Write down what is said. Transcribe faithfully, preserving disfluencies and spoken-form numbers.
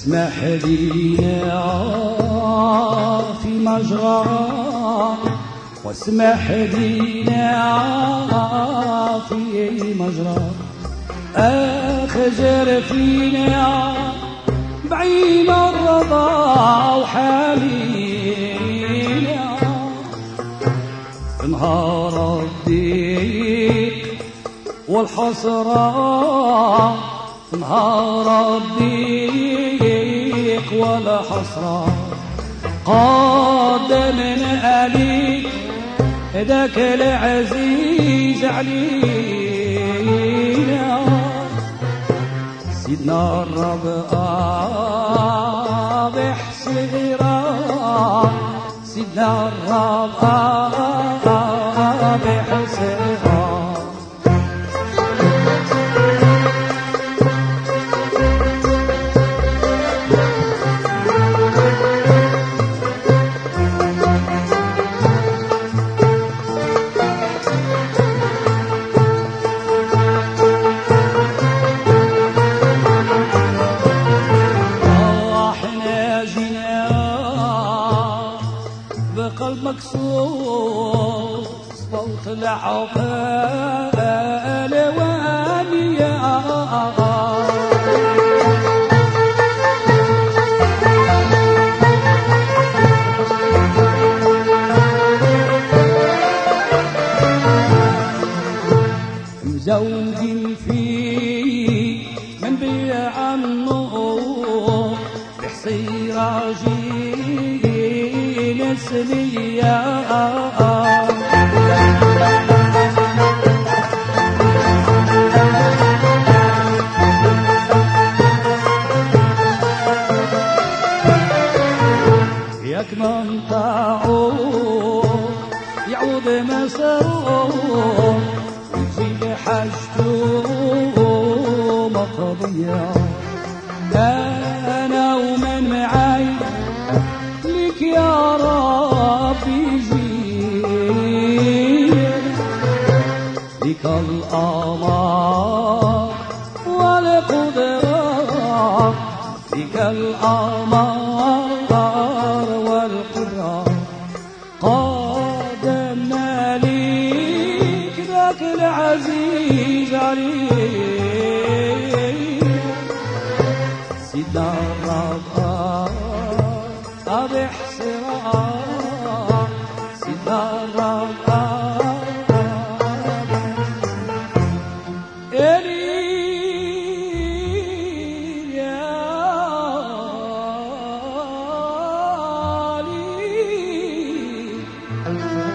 واسمح لينا في مجرى، واسمح لينا في مجرى، اخجر فينا بعين الرضا وحالينا نهار الضيق والحسرة، نهار الضيق والحسرة قدمنا عليك ذاك العزيز علينا سيدنا الرب آبح صغيرا، سيدنا الرب آبح صغيرا. بقلب مكسور صوت العقال وانيا، مزوجين فيه من بيع النور بحصيرة جيل سليا، ياك من تعود يعود مسرور يجيب حاجته مقضية، أنا ومن معاي لك يا رب يجيب لك الأمر والقدرة، لك الأمر والقدرة قدمنا لك ذاك العزيز عليك سيدنا الرب أبح صغيرا، سيدنا الرب Thank you.